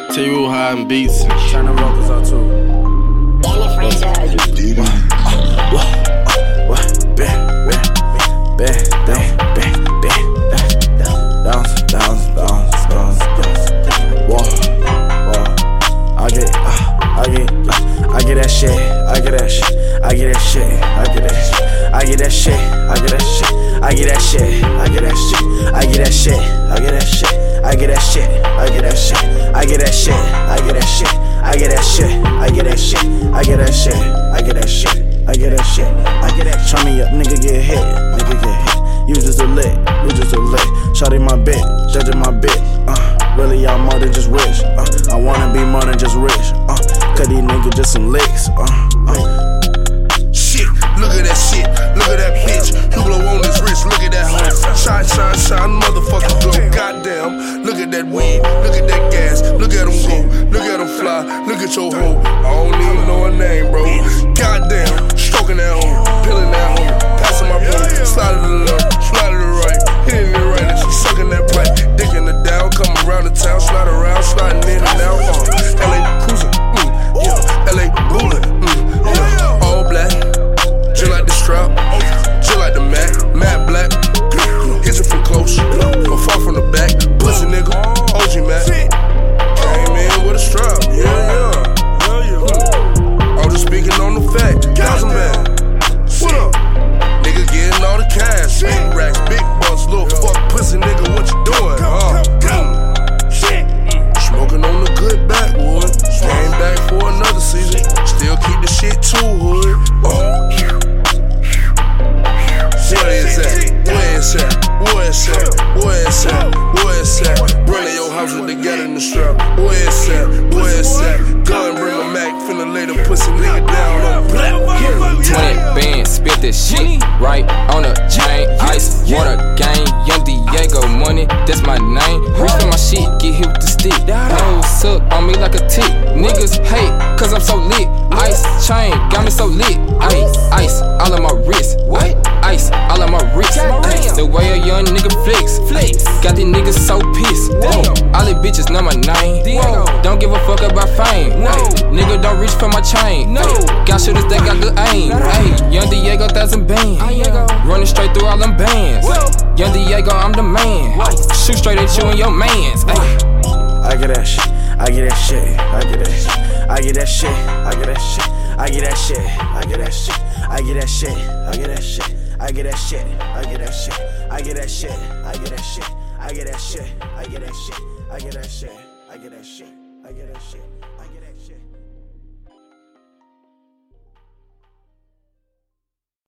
T-Roo hiding beats. Turn the vocals up too. I get that shit, I get that shit, I get that shit, I get that shit, I get that shit, I get that shit, I get that shit, I get that shit, I get that shit, I get that shit, I get that shit, I get that shit, I get that shit, I get that shit, I get that shit, I get that shit, I get that shit, I get that shit, I get that shit, I get that. Turn me up, nigga get hit, nigga get hit. You just a lick, you just a lick. Shawty my bitch, judging my bitch. Really I'm more than just rich. I wanna be more than just rich. Cause these niggas just some licks. Shit, look at that shit, look at that bitch. Hublot on his wrist, look at that hoe. Shine, shine, shine, motherfucker glow. Goddamn, look at that weed, look at that gas, look at him go, look at him fly, look at your hoe. I don't even know her name, bro. Goddamn, stroking that hoe, peeling that hoe, passing my bro, slide to the left, slide to the right, hitting it right, and she sucking that pipe, dicking it down, coming around the town, slide around, sliding in and out. LA cruising, yeah, LA ruling, yeah, all black. Just like the strap, just like the Matt Black. Hit you from close, but far from the back. Pussy nigga, OG Mac. Came in with a strap, yeah. I'm just speaking on the fact. Thousand man, what up? Nigga getting all the cash. Big racks, big bucks, little fuck pussy nigga, what you doing? Smoking on the good backwood. Came back for another season. Still keep the shit too hood. Where is that? Where is that? Where is that? Where is that? Where is that? Running your house with the gat in the strap. Where is that? Where is that? Gun, bring a Mac, finna lay the pussy nigga down on black. 20 bands, spit this shit right on the chain. Ice, water, gang, Young Diego, money, that's my name. Reach for my shit, get hit with the stick. Hoes suck on me like a tick. Niggas hate, cause I'm so lit. Ice, chain, got me so lit. Ice, all of my wrist. What? Ice, all of my wrist. The way a young nigga flex. Got these niggas so pissed. All these bitches know my name. Don't give a fuck about fame. Nigga don't reach for my chain. Got shooters that got good aim. Young Diego, 1,000 bands. Running straight through all them bands. Young Diego, I'm the man. Shoot straight at you and your mans. I get that shit, I get that shit, I get that shit, I get that shit, I get that shit, I get that shit, I get that shit, I get that shit, I get that shit, I get that shit, I get that shit, I get that shit, I get that shit, I get that shit, I get that shit, I get that shit, I get that shit, I get that shit, I get that shit.